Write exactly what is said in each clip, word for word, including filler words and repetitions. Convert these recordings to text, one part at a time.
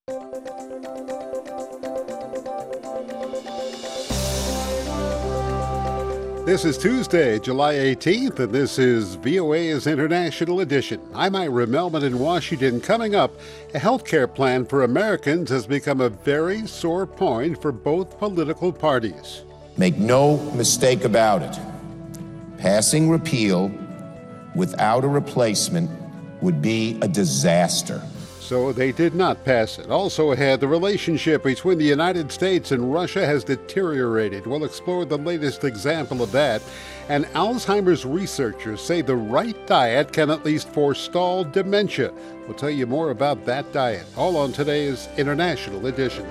This is Tuesday, July eighteenth, and this is V O A's International Edition. I'm Ira Melman in Washington. Coming up, a health care plan for Americans has become a very sore point for both political parties. Make no mistake about it. Passing repeal without a replacement would be a disaster. So they did not pass it. Also ahead, the relationship between the United States and Russia has deteriorated. We'll explore the latest example of that. And Alzheimer's researchers say the right diet can at least forestall dementia. We'll tell you more about that diet, all on today's International Edition.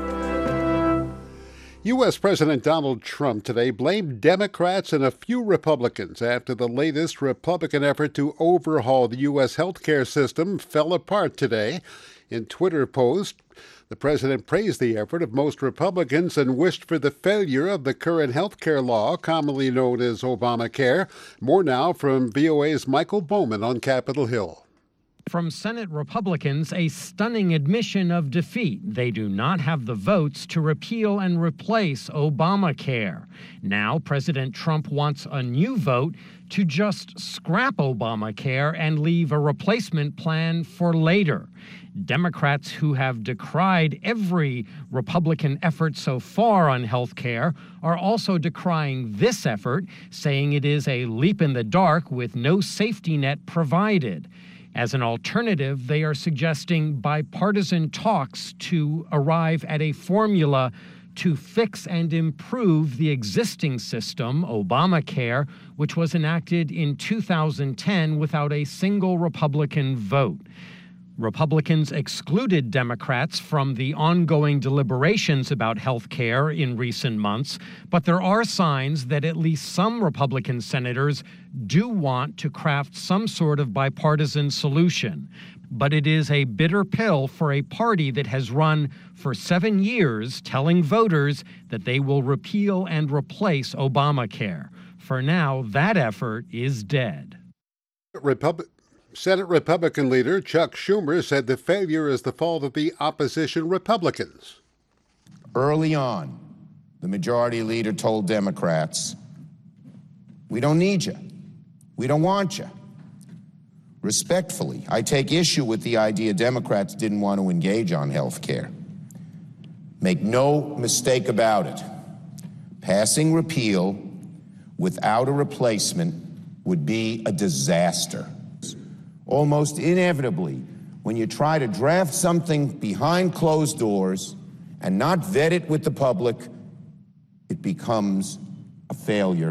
U S. President Donald Trump today blamed Democrats and a few Republicans after the latest Republican effort to overhaul the U S healthcare system fell apart today. In a Twitter post, the president praised the effort of most Republicans and wished for the failure of the current healthcare law, commonly known as Obamacare. More now from V O A's Michael Bowman on Capitol Hill. From Senate Republicans, a stunning admission of defeat. They do not have the votes to repeal and replace Obamacare. Now, President Trump wants a new vote to just scrap Obamacare and leave a replacement plan for later. Democrats who have decried every Republican effort so far on health care are also decrying this effort, saying it is a leap in the dark with no safety net provided. As an alternative, they are suggesting bipartisan talks to arrive at a formula to fix and improve the existing system, Obamacare, which was enacted in two thousand ten without a single Republican vote. Republicans excluded Democrats from the ongoing deliberations about health care in recent months, but there are signs that at least some Republican senators do want to craft some sort of bipartisan solution. But it is a bitter pill for a party that has run for seven years telling voters that they will repeal and replace Obamacare. For now, that effort is dead. Republic. Senate Republican leader Chuck Schumer said the failure is the fault of the opposition Republicans. Early on, the majority leader told Democrats, "We don't need you. We don't want you." Respectfully, I take issue with the idea Democrats didn't want to engage on health care. Make no mistake about it. Passing repeal without a replacement would be a disaster. Almost inevitably, when you try to draft something behind closed doors and not vet it with the public, it becomes a failure.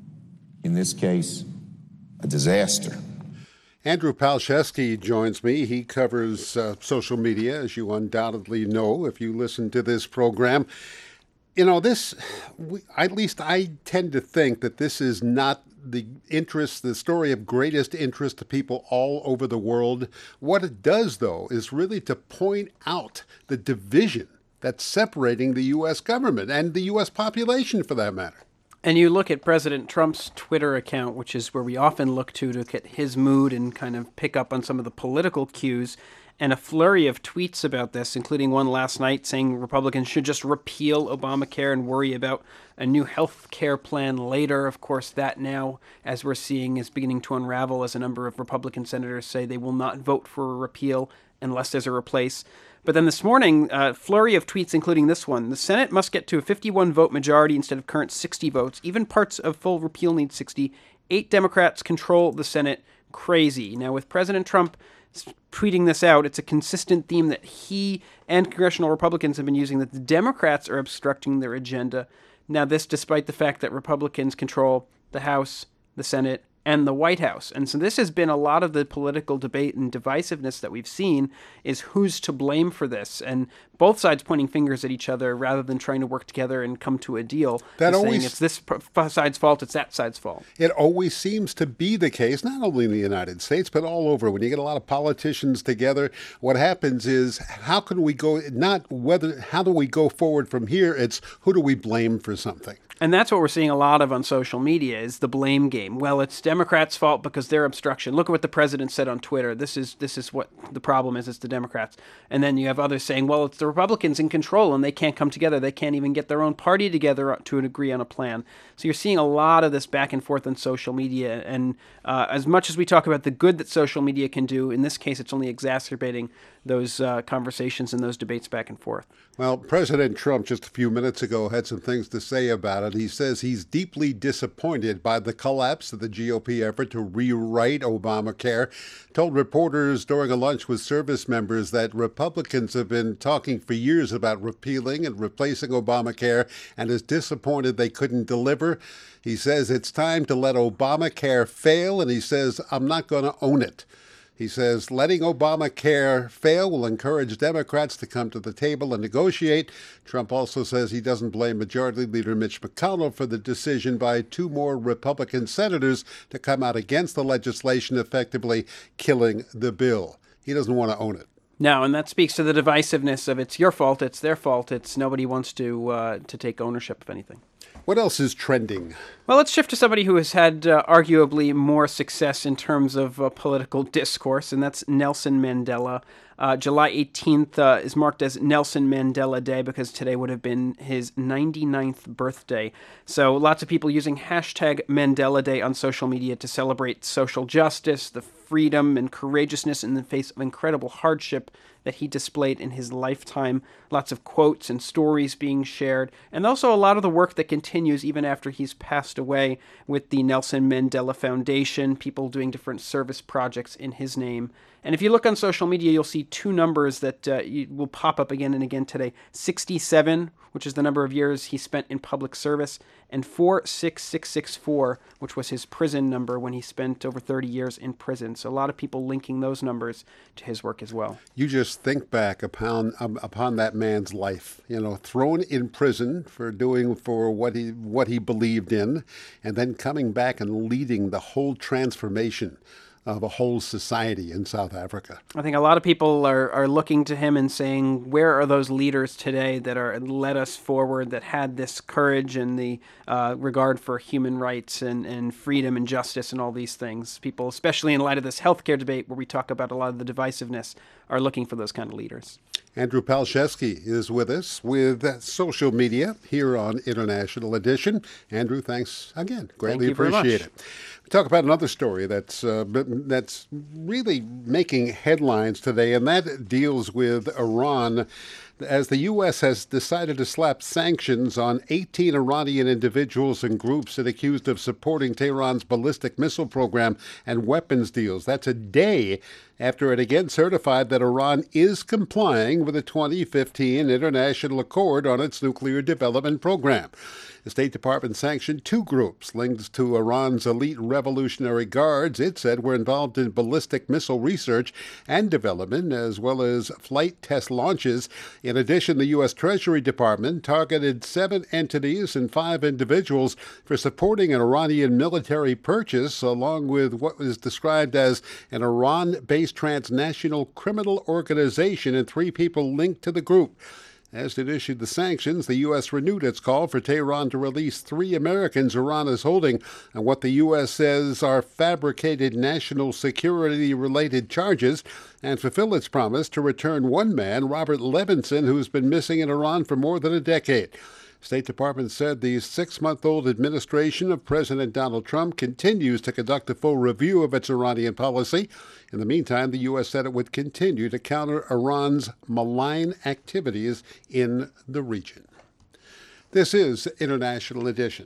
In this case, a disaster. Andrew Palczewski joins me. He covers uh, social media, as you undoubtedly know if you listen to this program. You know, this, we, at least I tend to think that this is not the interest, the story of greatest interest to people all over the world. What it does, though, is really to point out the division that's separating the U S government and the U S population, for that matter. And you look at President Trump's Twitter account, which is where we often look to to look at his mood and kind of pick up on some of the political cues, and a flurry of tweets about this, including one last night saying Republicans should just repeal Obamacare and worry about a new health care plan later. Of course, that now, as we're seeing, is beginning to unravel as a number of Republican senators say they will not vote for a repeal unless there's a replace. But then this morning, a flurry of tweets, including this one. The Senate must get to a fifty-one vote majority instead of current sixty votes. Even parts of full repeal need sixty. Eight Democrats control the Senate. Crazy. Now, with President Trump tweeting this out, it's a consistent theme that he and congressional Republicans have been using, that the Democrats are obstructing their agenda. Now, this despite the fact that Republicans control the House, the Senate, and the White House. And so this has been a lot of the political debate and divisiveness that we've seen, is who's to blame for this. And both sides pointing fingers at each other rather than trying to work together and come to a deal. That always, saying it's this side's fault, it's that side's fault. It always seems to be the case, not only in the United States, but all over. When you get a lot of politicians together, what happens is, how can we go, not whether, how do we go forward from here? It's who do we blame for something? And that's what we're seeing a lot of on social media is the blame game. Well, it's Democrats' fault because they're obstruction. Look at what the president said on Twitter. This is this is what the problem is. It's the Democrats. And then you have others saying, well, it's the Republicans in control and they can't come together. They can't even get their own party together to agree on a plan. So you're seeing a lot of this back and forth on social media. And uh, as much as we talk about the good that social media can do, in this case, it's only exacerbating those uh, conversations and those debates back and forth. Well, President Trump just a few minutes ago had some things to say about it. He says he's deeply disappointed by the collapse of the G O P effort to rewrite Obamacare. Told reporters during a lunch with service members that Republicans have been talking for years about repealing and replacing Obamacare and is disappointed they couldn't deliver. He says it's time to let Obamacare fail, and he says, I'm not going to own it. He says letting Obamacare fail will encourage Democrats to come to the table and negotiate. Trump also says he doesn't blame Majority Leader Mitch McConnell for the decision by two more Republican senators to come out against the legislation, effectively killing the bill. He doesn't want to own it. No, and that speaks to the divisiveness of it's your fault, it's their fault. It's nobody wants to uh, to take ownership of anything. What else is trending? Well, let's shift to somebody who has had uh, arguably more success in terms of uh, political discourse, and that's Nelson Mandela. Uh, July eighteenth uh, is marked as Nelson Mandela Day because today would have been his ninety-ninth birthday. So lots of people using hashtag Mandela Day on social media to celebrate social justice, the freedom and courageousness in the face of incredible hardship that he displayed in his lifetime. Lots of quotes and stories being shared, and also a lot of the work that continues even after he's passed away with the Nelson Mandela Foundation, people doing different service projects in his name. And if you look on social media, you'll see two numbers that uh, you, will pop up again and again today. sixty-seven, which is the number of years he spent in public service, and four six six six four, which was his prison number when he spent over thirty years in prison. So a lot of people linking those numbers to his work as well. You just think back upon um, upon that man's life, you know, thrown in prison for doing for what he what he believed in, and then coming back and leading the whole transformation of a whole society in South Africa. I think a lot of people are, are looking to him and saying, where are those leaders today that are led us forward, that had this courage and the uh, regard for human rights and, and freedom and justice and all these things? People, especially in light of this healthcare debate where we talk about a lot of the divisiveness, are looking for those kind of leaders. Andrew Palczewski is with us with social media here on International Edition. Andrew, thanks again. Greatly appreciate it. We talk about another story that's uh, that's really making headlines today, and that deals with Iran, as the U S has decided to slap sanctions on eighteen Iranian individuals and groups that are accused of supporting Tehran's ballistic missile program and weapons deals. That's a day after it again certified that Iran is complying with the twenty fifteen International Accord on its nuclear development program. The State Department sanctioned two groups linked to Iran's elite Revolutionary Guards, it said, were involved in ballistic missile research and development, as well as flight test launches. In addition, the U S Treasury Department targeted seven entities and five individuals for supporting an Iranian military purchase, along with what was described as an Iran-based transnational criminal organization and three people linked to the group. As it issued the sanctions, the U S renewed its call for Tehran to release three Americans Iran is holding on what the U S says are fabricated national security-related charges and fulfill its promise to return one man, Robert Levinson, who's been missing in Iran for more than a decade. State Department said the six-month-old administration of President Donald Trump continues to conduct a full review of its Iranian policy. In the meantime, the U S said it would continue to counter Iran's malign activities in the region. This is International Edition.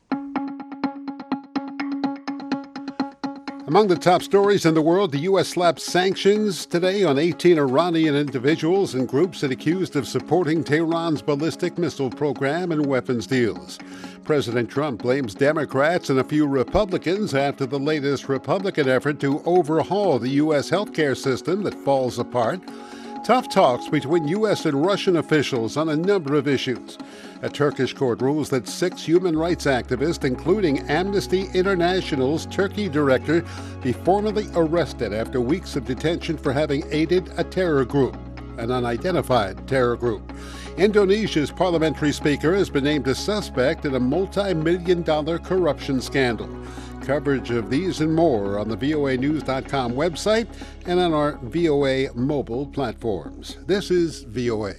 Among the top stories in the world, the U S slapped sanctions today on eighteen Iranian individuals and groups that accused of supporting Tehran's ballistic missile program and weapons deals. President Trump blames Democrats and a few Republicans after the latest Republican effort to overhaul the U S healthcare system that falls apart. Tough talks between U S and Russian officials on a number of issues. A Turkish court rules that six human rights activists, including Amnesty International's Turkey director, be formally arrested after weeks of detention for having aided a terror group. an unidentified terror group. Indonesia's parliamentary speaker has been named a suspect in a multi-million dollar corruption scandal. Coverage of these and more on the V O A news dot com website and on our V O A mobile platforms. This is V O A.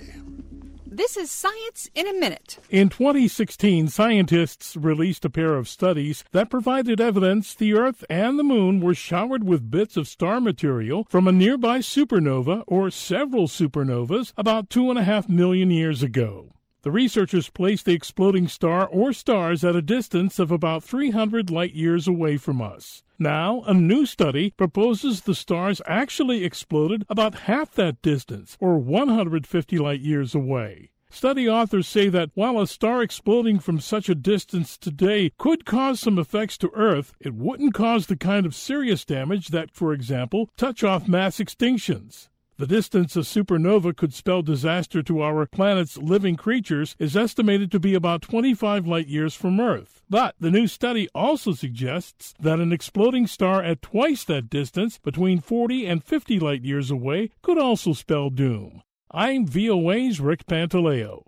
This is Science in a Minute. In twenty sixteen, scientists released a pair of studies that provided evidence the Earth and the Moon were showered with bits of star material from a nearby supernova or several supernovas about two and a half million years ago. The researchers placed the exploding star or stars at a distance of about three hundred light-years away from us. Now, a new study proposes the stars actually exploded about half that distance, or one hundred fifty light-years away. Study authors say that while a star exploding from such a distance today could cause some effects to Earth, it wouldn't cause the kind of serious damage that, for example, touch off mass extinctions. The distance a supernova could spell disaster to our planet's living creatures is estimated to be about twenty-five light-years from Earth. But the new study also suggests that an exploding star at twice that distance, between forty and fifty light-years away, could also spell doom. I'm V O A's Rick Pantaleo.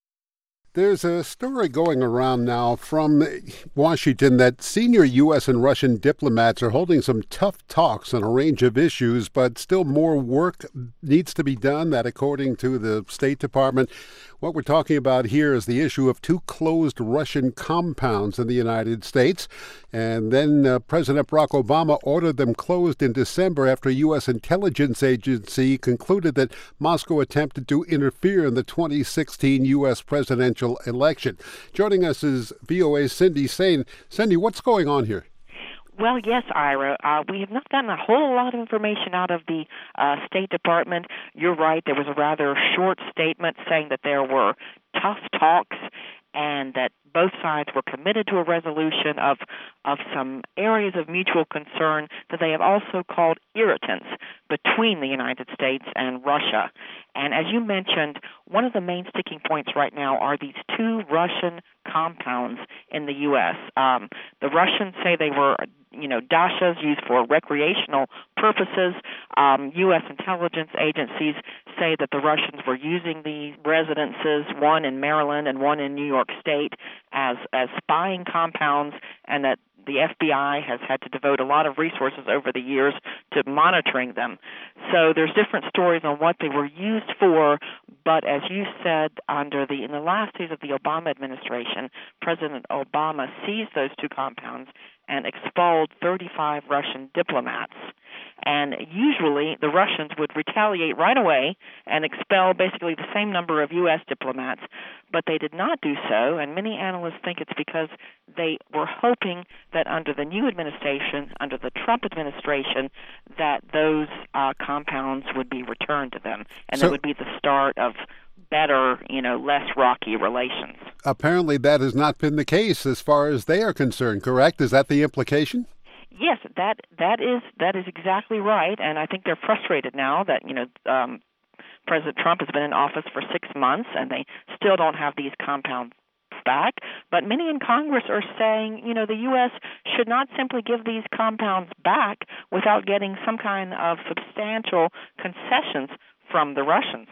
There's a story going around now from Washington that senior U S and Russian diplomats are holding some tough talks on a range of issues, but still more work needs to be done. That, according to the State Department, what we're talking about here is the issue of two closed Russian compounds in the United States. And then uh, President Barack Obama ordered them closed in December after a U S intelligence agency concluded that Moscow attempted to interfere in the twenty sixteen U S presidential election. Joining us is V O A's Cindy Saine. Cindy, what's going on here? Well, yes, Ira. Uh, we have not gotten a whole lot of information out of the uh, State Department. You're right. There was a rather short statement saying that there were tough talks and that both sides were committed to a resolution of of some areas of mutual concern that they have also called irritants between the United States and Russia. And as you mentioned, one of the main sticking points right now are these two Russian compounds in the U S. Um, the Russians say they were, you know, dashas used for recreational purposes. Um, U S intelligence agencies say that the Russians were using these residences, one in Maryland and one in New York State, as as spying compounds, and that the F B I has had to devote a lot of resources over the years to monitoring them. So there's different stories on what they were used for, but as you said, under the in the last days of the Obama administration, President Obama seized those two compounds and expelled thirty-five Russian diplomats. And usually the Russians would retaliate right away and expel basically the same number of U S diplomats, but they did not do so, and many analysts think it's because they were hoping that under the new administration, under the Trump administration, that those uh, compounds would be returned to them, and so, it would be the start of better, you know, less rocky relations. Apparently that has not been the case as far as they are concerned, correct? Is that the implication? Yes, that that is that is exactly right, and I think they're frustrated now that, you know, um, President Trump has been in office for six months, and they still don't have these compounds back. But many in Congress are saying, you know, the U S should not simply give these compounds back without getting some kind of substantial concessions from the Russians.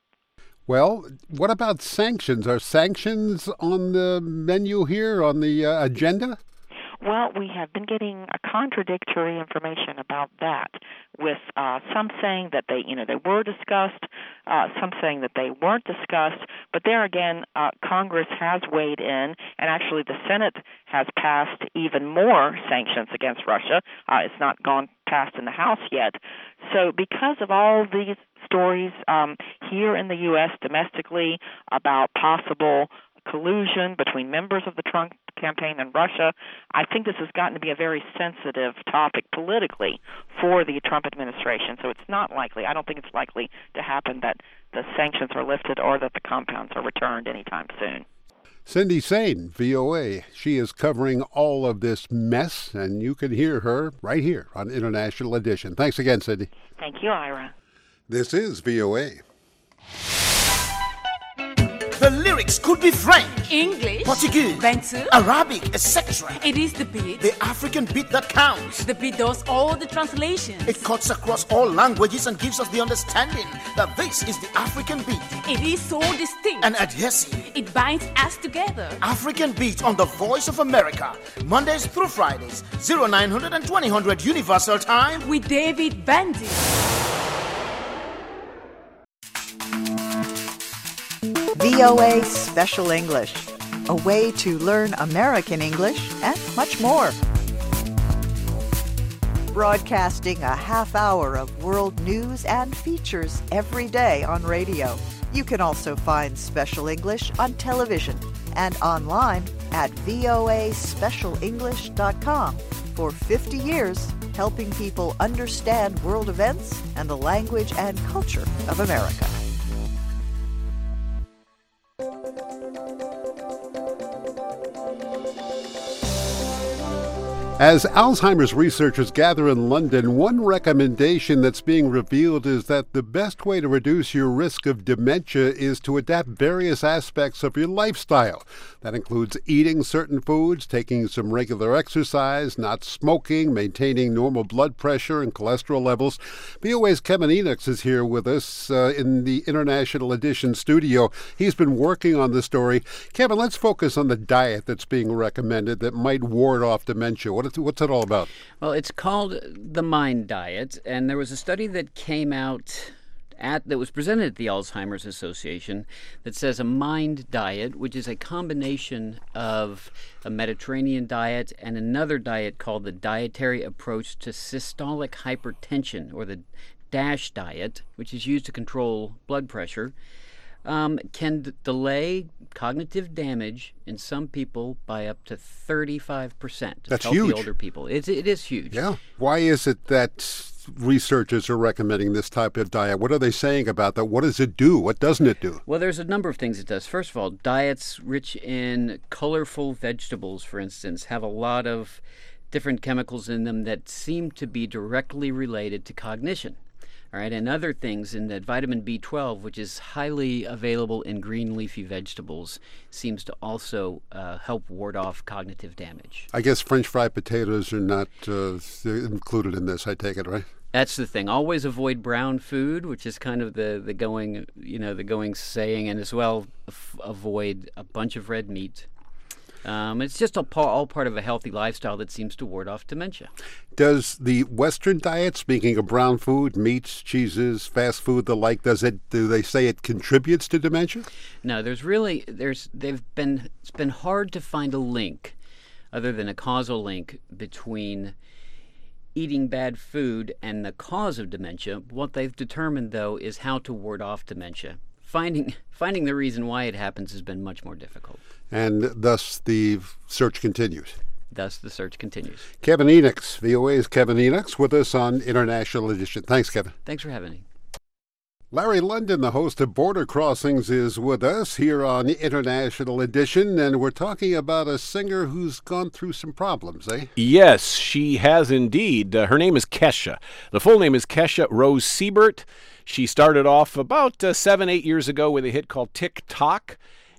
Well, what about sanctions? Are sanctions on the menu here, on the uh, agenda? Well, we have been getting a contradictory information about that, with uh, some saying that they, you know, they were discussed, uh, some saying that they weren't discussed. But there again, uh, Congress has weighed in, and actually the Senate has passed even more sanctions against Russia. Uh, it's not gone past in the House yet. So because of all these stories um, here in the U S domestically about possible collusion between members of the Trump campaign and Russia, I think this has gotten to be a very sensitive topic politically for the Trump administration. So it's not likely, I don't think it's likely to happen that the sanctions are lifted or that the compounds are returned anytime soon. Cindy Saine, V O A. She is covering all of this mess, and you can hear her right here on International Edition. Thanks again, Cindy. Thank you, Ira. This is V O A. The lyrics could be French, English, Portuguese, Bantu, Arabic, et cetera. It is the beat. The African beat that counts. The beat does all the translations. It cuts across all languages and gives us the understanding that this is the African beat. It is so distinct and adhesive. It binds us together. African beat on the Voice of America, Mondays through Fridays, oh nine hundred and twenty hundred Universal Time with David Bandy. V O A Special English, a way to learn American English and much more. Broadcasting a half hour of world news and features every day on radio. You can also find Special English on television and online at voa special english dot com. For fifty years, helping people understand world events and the language and culture of America. As Alzheimer's researchers gather in London, one recommendation that's being revealed is that the best way to reduce your risk of dementia is to adapt various aspects of your lifestyle. That includes eating certain foods, taking some regular exercise, not smoking, maintaining normal blood pressure and cholesterol levels. V O A's Kevin Enochs is here with us uh, in the International Edition studio. He's been working on the story. Kevin, let's focus on the diet that's being recommended that might ward off dementia. What What's it all about? Well, it's called the MIND diet, and there was a study that came out at that was presented at the Alzheimer's Association that says a MIND diet, which is a combination of a Mediterranean diet and another diet called the Dietary Approach to Systolic Hypertension, or the DASH diet, which is used to control blood pressure, Um, can d- delay cognitive damage in some people by up to thirty-five percent. That's healthy huge. Older people. It's, it is huge. Yeah. Why is it that researchers are recommending this type of diet? What are they saying about that? What does it do? What doesn't it do? Well, there's a number of things it does. First of all, diets rich in colorful vegetables, for instance, have a lot of different chemicals in them that seem to be directly related to cognition. All right, and other things in that vitamin B twelve, which is highly available in green leafy vegetables, seems to also uh, help ward off cognitive damage. I guess French fried potatoes are not uh, included in this, I take it, right? That's the thing. Always avoid brown food, which is kind of the, the going, you know, the going saying, and as well f- avoid a bunch of red meat. Um, it's just all, all part of a healthy lifestyle that seems to ward off dementia. Does the Western diet, speaking of brown food, meats, cheeses, fast food, the like, does it? Do they say it contributes to dementia? No, there's really there's they've been it's been hard to find a link, other than a causal link between eating bad food and the cause of dementia. What they've determined, though, is how to ward off dementia. Finding finding the reason why it happens has been much more difficult. And thus the search continues. Thus the search continues. Kevin Enochs, V O A's Kevin Enochs, with us on International Edition. Thanks, Kevin. Thanks for having me. Larry London, the host of Border Crossings, is with us here on International Edition, and we're talking about a singer who's gone through some problems, eh? Yes, she has indeed. Uh, her name is Kesha. The full name is Kesha Rose Siebert. She started off about uh, seven, eight years ago with a hit called Tick Tock,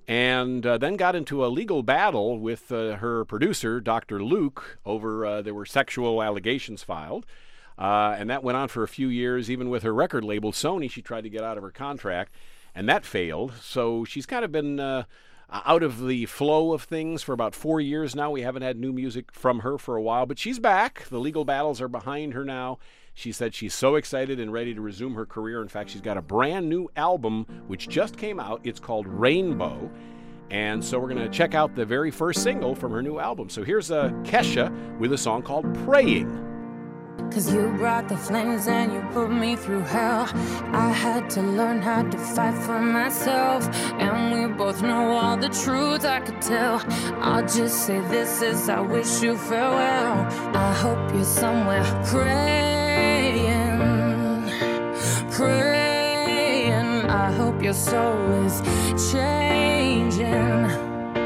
and uh, then got into a legal battle with uh, her producer, Doctor Luke, over uh, there were sexual allegations filed. Uh, and that went on for a few years. Even with her record label, Sony, she tried to get out of her contract, and that failed. So she's kind of been uh, out of the flow of things for about four years now. We haven't had new music from her for a while, but she's back. The legal battles are behind her now. She said she's so excited and ready to resume her career. In fact, she's got a brand new album which just came out. It's called Rainbow. And so we're going to check out the very first single from her new album. So here's uh, Kesha with a song called Praying. Cause you brought the flames and you put me through hell. I had to learn how to fight for myself, and we both know all the truth I could tell. I'll just say this is I wish you farewell. I hope you're somewhere praying, praying. I hope your soul is changing,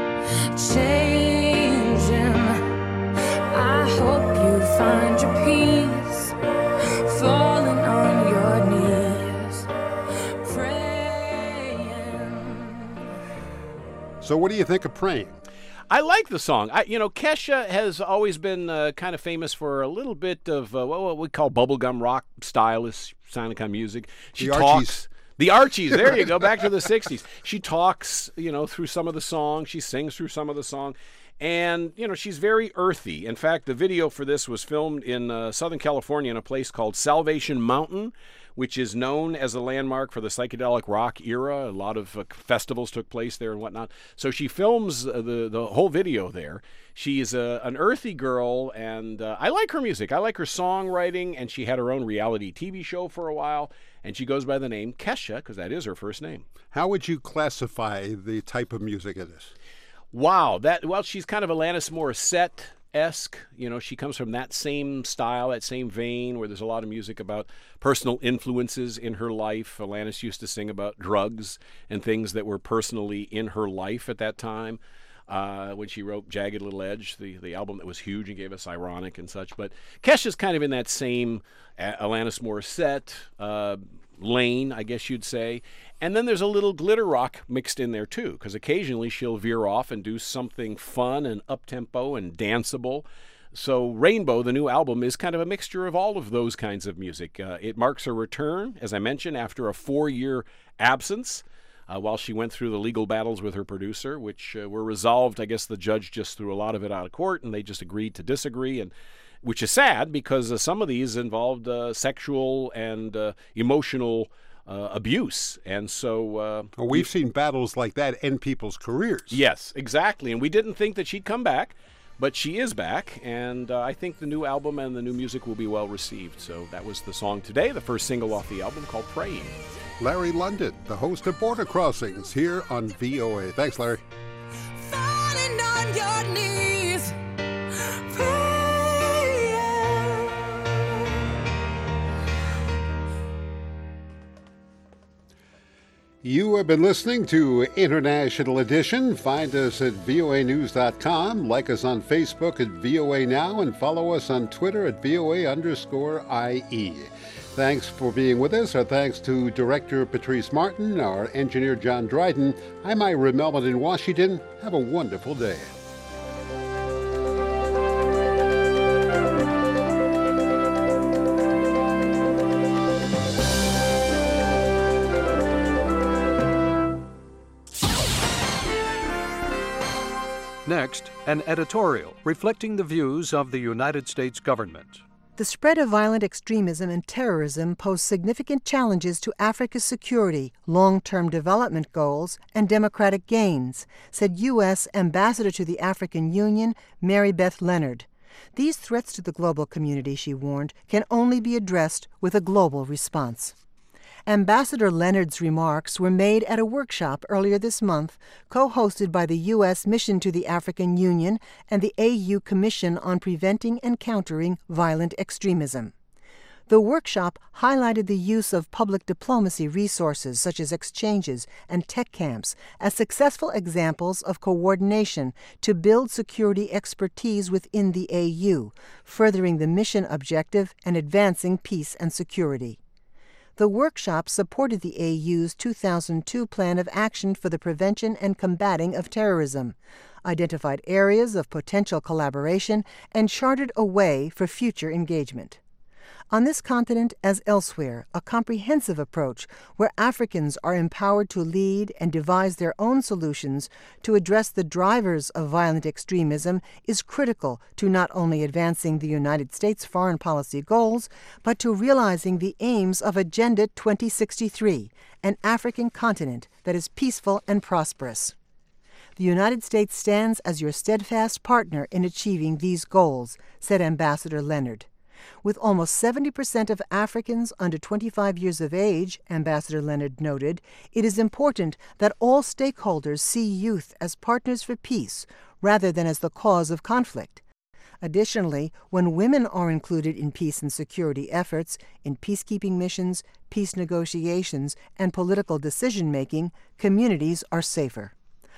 changing. I hope you find your peace, falling on your knees, praying. So what do you think of Praying? I like the song. I, you know, Kesha has always been uh, kind of famous for a little bit of uh, what we call bubblegum rock stylish kind of music. She the talks. Archies. The Archies. There you go. Back to the sixties. She talks, you know, through some of the song. She sings through some of the song. And, you know, she's very earthy. In fact, the video for this was filmed in uh, Southern California in a place called Salvation Mountain, which is known as a landmark for the psychedelic rock era. A lot of uh, festivals took place there and whatnot. So she films uh, the, the whole video there. She's uh, an earthy girl, and uh, I like her music. I like her songwriting, and she had her own reality T V show for a while, and she goes by the name Kesha, because that is her first name. How would you classify the type of music it is? Wow, that well, she's kind of Alanis Morissette-esque. You know, she comes from that same style, that same vein, where there's a lot of music about personal influences in her life. Alanis used to sing about drugs and things that were personally in her life at that time. Uh, when she wrote Jagged Little Edge, the, the album that was huge and gave us Ironic and such. But Kesha's kind of in that same Alanis Morissette uh, lane, I guess you'd say. And then there's a little glitter rock mixed in there too, because occasionally she'll veer off and do something fun and up-tempo and danceable. So Rainbow, the new album, is kind of a mixture of all of those kinds of music. Uh, it marks her return, as I mentioned, after a four-year absence, uh, while she went through the legal battles with her producer, which uh, were resolved. I guess the judge just threw a lot of it out of court, and they just agreed to disagree, and which is sad because uh, some of these involved uh, sexual and uh, emotional Uh, abuse. And so uh, well, we've we, seen battles like that end people's careers. Yes, exactly. And we didn't think that she'd come back, but she is back, and uh, I think the new album and the new music will be well received. So that was the song today, the first single off the album, called Praying. Larry London, the host of Border Crossings, here on V O A. Thanks, Larry. Falling on your knees. You have been listening to International Edition. Find us at V O A news dot com. Like us on Facebook at V O A Now, and follow us on Twitter at V O A underscore I E. Thanks for being with us. Our thanks to Director Patrice Martin, our engineer John Dryden. I'm Ira Melvin in Washington. Have a wonderful day. Next, an editorial reflecting the views of the United States government. The spread of violent extremism and terrorism pose significant challenges to Africa's security, long-term development goals, and democratic gains, said U S Ambassador to the African Union, Mary Beth Leonard. These threats to the global community, she warned, can only be addressed with a global response. Ambassador Leonard's remarks were made at a workshop earlier this month, co-hosted by the U S Mission to the African Union and the A U Commission on Preventing and Countering Violent Extremism. The workshop highlighted the use of public diplomacy resources such as exchanges and tech camps as successful examples of coordination to build security expertise within the A U, furthering the mission objective and advancing peace and security. The workshop supported the A U's two thousand two Plan of Action for the Prevention and Combating of Terrorism, identified areas of potential collaboration, and charted a way for future engagement. On this continent, as elsewhere, a comprehensive approach where Africans are empowered to lead and devise their own solutions to address the drivers of violent extremism is critical to not only advancing the United States foreign policy goals, but to realizing the aims of Agenda twenty sixty-three, an African continent that is peaceful and prosperous. The United States stands as your steadfast partner in achieving these goals, said Ambassador Leonard. With almost seventy percent of Africans under twenty-five years of age, Ambassador Leonard noted, it is important that all stakeholders see youth as partners for peace rather than as the cause of conflict. Additionally, when women are included in peace and security efforts, in peacekeeping missions, peace negotiations, and political decision-making, communities are safer.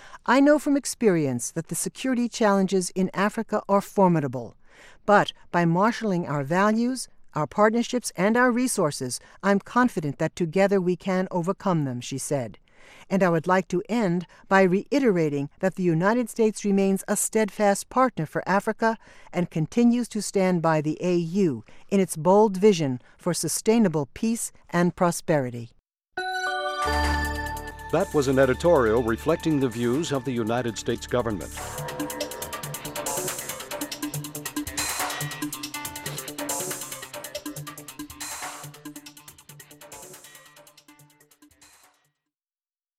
I know from experience that the security challenges in Africa are formidable. But by marshaling our values, our partnerships, and our resources, I'm confident that together we can overcome them, she said. And I would like to end by reiterating that the United States remains a steadfast partner for Africa and continues to stand by the A U in its bold vision for sustainable peace and prosperity. That was an editorial reflecting the views of the United States government.